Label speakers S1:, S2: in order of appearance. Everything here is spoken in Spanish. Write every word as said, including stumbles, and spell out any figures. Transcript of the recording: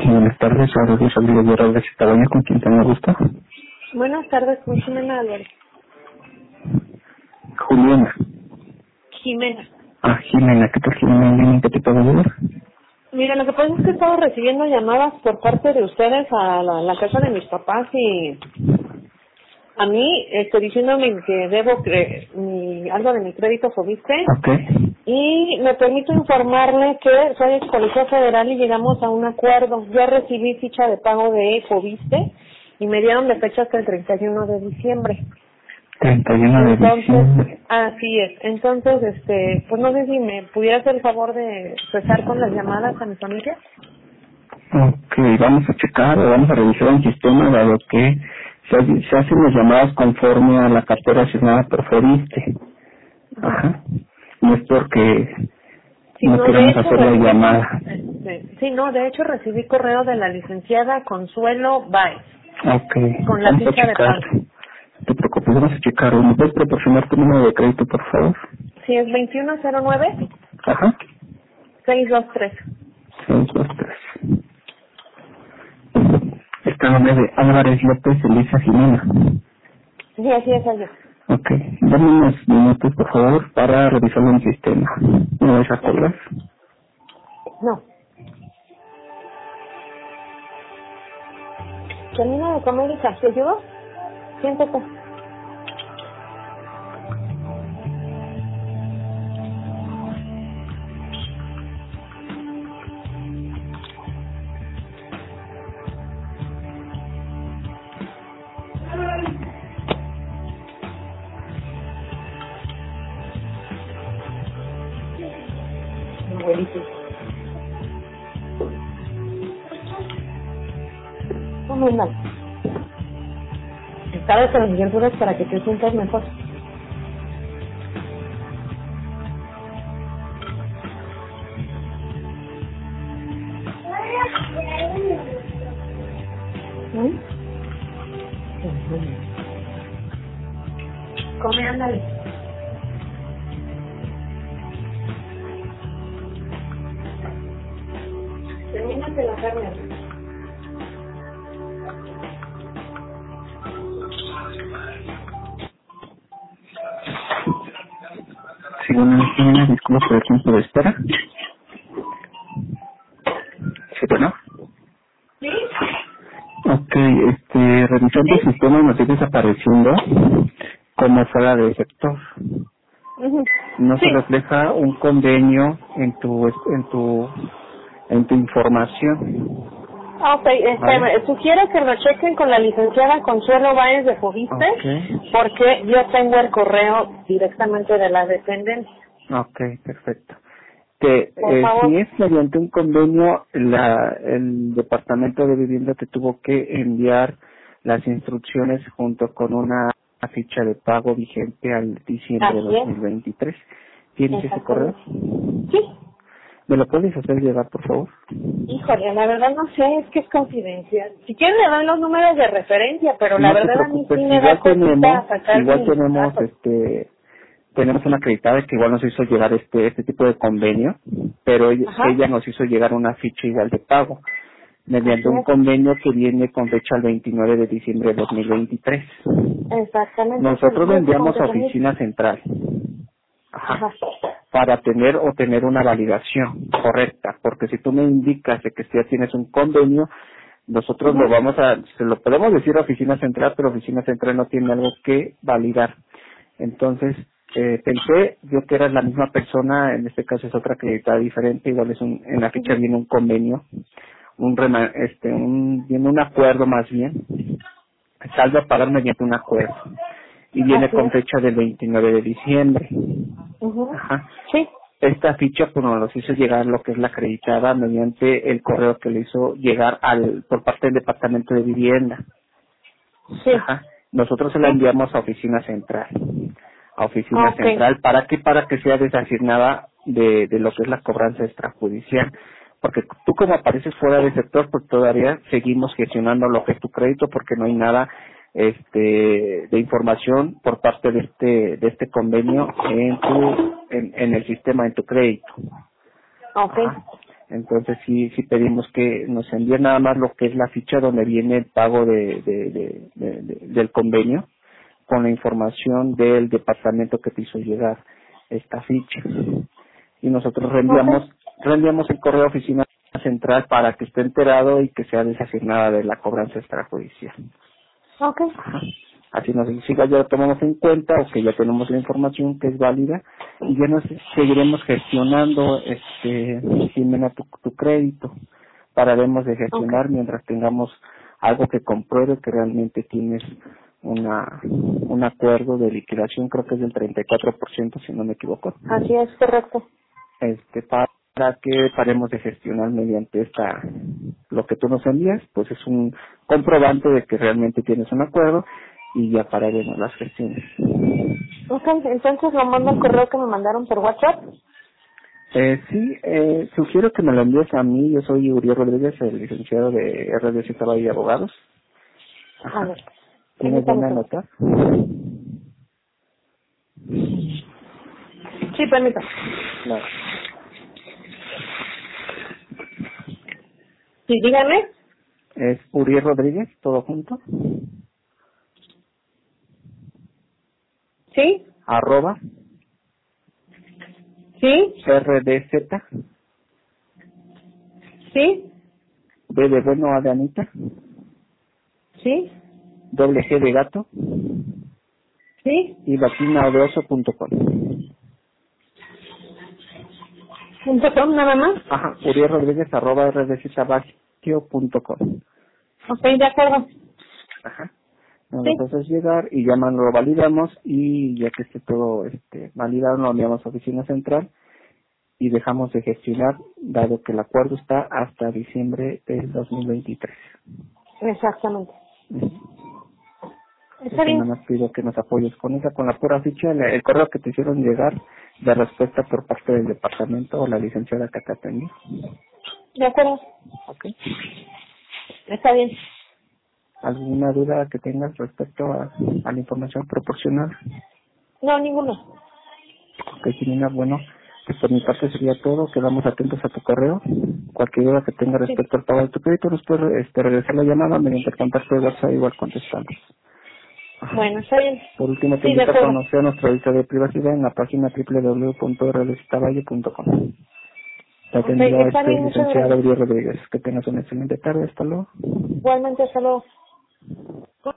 S1: Buenas tardes, ahora Luis Rodríguez de Rodríguez Cabaña, con quien tengo gusto.
S2: Buenas tardes, con Jimena Álvarez.
S1: Juliana.
S2: Jimena.
S1: Ah, Jimena, ¿qué tal, Jimena? ¿En qué te puedo ayudar?
S2: Mira, lo que pasa es que he estado recibiendo llamadas por parte de ustedes a la, la casa de mis papás y a mí este, diciéndome que debo cre mi, algo de mi crédito Fobiste.
S1: Ok.
S2: Y me permito informarle que soy ex policía federal y llegamos a un acuerdo. Ya recibí ficha de pago de Fobiste y me dieron de fecha hasta el treinta y uno de diciembre.
S1: treinta y uno de
S2: Entonces,
S1: diciembre.
S2: así es. Entonces, este, pues no sé si me pudiera hacer el favor de cesar con las llamadas a mi familia.
S1: Ok, vamos a checar, o vamos a revisar el sistema, dado que se, se hacen las llamadas conforme a la cartera asignada por Fobiste. Ajá. No es porque
S2: Sí,
S1: no
S2: no, de
S1: queremos
S2: hecho
S1: hacer la
S2: recibí,
S1: llamada.
S2: este, sí, no, de hecho recibí correo de la licenciada Consuelo Báez
S1: Ok,
S2: con la
S1: vamos a
S2: ficha de
S1: checar.
S2: pago.
S1: No te preocupes, vamos a checar. ¿Me puedes proporcionar tu número de crédito, por favor?
S2: Sí, es veintiuno cero nueve
S1: Ajá.
S2: seis dos tres.
S1: seis, dos, tres. Está a nombre de Álvarez López Elisa Jimena.
S2: Sí, así es ella.
S1: Ok, dame unos minutos, por favor, para revisarlo en el sistema. ¿Me vais a colgar?
S2: No. Termina de comer, hija. ¿Te ayudo? Siéntate. Abuelito. ¿Cómo andas? Estabas con las criaturas para que te sientas mejor. ¿Mm? Come, ándale. Termínate la carne.
S1: Sí, bueno, Jimena, disculpa por el tiempo de espera. Sí, bueno.
S2: ¿Sí?
S1: Ok, este, revisando el sistema nos sigue desapareciendo como fuera de sector.
S2: Ujú.
S1: No se
S2: Sí.
S1: refleja un convenio en tu, en tu, en tu información,
S2: Ah, ok, este,
S1: ¿vale?
S2: me- sugiero que lo chequen con la licenciada Consuelo Báez de Fobiste,
S1: Ok,
S2: porque yo tengo el correo directamente de la dependencia.
S1: ok, perfecto. Que
S2: Por
S1: eh, si
S2: favor.
S1: es mediante un convenio, la, el Departamento de Vivienda te tuvo que enviar las instrucciones junto con una ficha de pago vigente al diciembre de
S2: Así
S1: dos
S2: es.
S1: mil veintitrés. ¿Tienes ese correo?
S2: Exactamente. Sí.
S1: ¿Me lo puedes hacer llegar, por favor?
S2: Híjole, la verdad no sé, es que es confidencial. Si quieren le doy los números de referencia, pero la
S1: No te
S2: verdad a mí sí
S1: preocupes,
S2: me da
S1: igual tenemos,
S2: cosita sacar
S1: igual
S2: mis
S1: tenemos,
S2: datos.
S1: este, tenemos una acreditada que igual nos hizo llegar este, este tipo de convenio, pero ella,
S2: Ajá,
S1: ella nos hizo llegar una ficha igual de pago, mediante
S2: así
S1: un
S2: es.
S1: convenio que viene con fecha el veintinueve de diciembre de dos mil veintitrés.
S2: Exactamente, es el
S1: Nosotros lo
S2: último
S1: enviamos
S2: que
S1: a
S2: tenía.
S1: oficina central, ajá,
S2: Ajá.
S1: para tener o tener una validación correcta, porque si tú me indicas de que si ya tienes un convenio, nosotros lo
S2: Ujú.
S1: vamos a, se lo podemos decir a oficina central, pero oficina central no tiene algo que validar. Entonces, eh, pensé yo que era la misma persona, en este caso es otra acreditada diferente, igual es un, en la ficha
S2: Ujú.
S1: viene un convenio, un rema- este, un, viene un acuerdo más bien, saldo a pagar mediante un acuerdo, y viene
S2: Así
S1: con
S2: es.
S1: fecha del veintinueve de diciembre.
S2: Ujú.
S1: Ajá.
S2: Sí,
S1: Esta ficha pues nos los hizo llegar lo que es la acreditada mediante el correo que le hizo llegar al por parte del Departamento de Vivienda.
S2: sí,
S1: Ajá. Nosotros se la
S2: sí.
S1: enviamos a oficina central. A
S2: Ah,
S1: oficina
S2: ok.
S1: central, ¿para qué? Para que sea desasignada de, de lo que es la cobranza extrajudicial. Porque tú como apareces fuera del sector, pues todavía seguimos gestionando lo que es tu crédito porque no hay nada este de información por parte de este de este convenio en tu en, en el sistema en tu crédito.
S2: Ok.
S1: Ajá. Entonces sí, sí pedimos que nos envíen nada más lo que es la ficha donde viene el pago de, de, de, de- de- del convenio con la información del departamento que te hizo llegar esta ficha. Y nosotros reenviamos,
S2: Ok.
S1: reenviamos el correo a oficina central para que esté enterado y que sea desasignada de la cobranza extrajudicial.
S2: Ok.
S1: Ajá. Así nos siga, ya lo tomamos en cuenta o que ya tenemos la información que es válida y ya nos seguiremos gestionando, este, Jimena, tu, tu crédito. Pararemos de
S2: Ok.
S1: gestionar mientras tengamos algo que compruebe que realmente tienes una un acuerdo de liquidación, creo que es del treinta y cuatro por ciento si no me equivoco,
S2: Así es, correcto.
S1: este para que paremos de gestionar mediante esta lo que tú nos envías, pues es un comprobante de que realmente tienes un acuerdo y ya pararemos las gestiones.
S2: Ok, entonces lo mando al correo que me mandaron por WhatsApp.
S1: Eh, sí, eh, sugiero que me lo envíes a mí. Yo soy Uriel Rodríguez, el licenciado de R D C Caballo y Abogados.
S2: A
S1: Ajá.
S2: ver,
S1: ¿Tienes
S2: permítame.
S1: dónde
S2: tantito.
S1: anotar?
S2: Sí, permítame.
S1: Claro.
S2: Sí, dígame.
S1: Es Uriel Rodríguez, todo junto,
S2: Sí,
S1: arroba
S2: sí,
S1: R D Z,
S2: sí,
S1: B de bueno, A de Anita,
S2: sí,
S1: doble G de gato
S2: sí.
S1: y latina de oso punto com.
S2: Punto com nada más.
S1: Ajá, Uriel Rodríguez arroba R D Z Bagio punto com.
S2: Ok, de acuerdo.
S1: Ajá. Nos
S2: Sí.
S1: lo haces llegar y ya más lo validamos y ya que esté todo este validado lo enviamos a oficina central y dejamos de gestionar dado que el acuerdo está hasta diciembre del dos mil veintitrés.
S2: Exactamente.
S1: Ujú.
S2: Está
S1: Eso nada
S2: bien.
S1: más pido que nos apoyes con esa, con la pura ficha, el, el correo que te hicieron llegar de respuesta por parte del departamento o la licenciada que te atendió.
S2: De acuerdo.
S1: ¿Ok?
S2: Está bien.
S1: ¿Alguna duda que tengas respecto a, a la información proporcionada?
S2: No, ninguno.
S1: Ok, Jimena, bueno, pues por mi parte sería todo. Quedamos atentos a tu correo. Cualquier duda que tenga
S2: Sí.
S1: respecto al pago de tu crédito, nos puede este, regresar la llamada mediante el contacto de WhatsApp, igual contestamos. Ajá.
S2: Bueno, está bien.
S1: Por último, te
S2: Sí, de
S1: invito a
S2: acuerdo.
S1: conocer nuestro aviso de privacidad en la página doble u doble u doble u punto r d z valle punto com. Te
S2: Ok,
S1: atendió
S2: está
S1: este
S2: bien, muchas
S1: licenciado
S2: gracias.
S1: Uriel Rodríguez. Que tengas una excelente tarde. Hasta luego.
S2: Igualmente, hasta luego.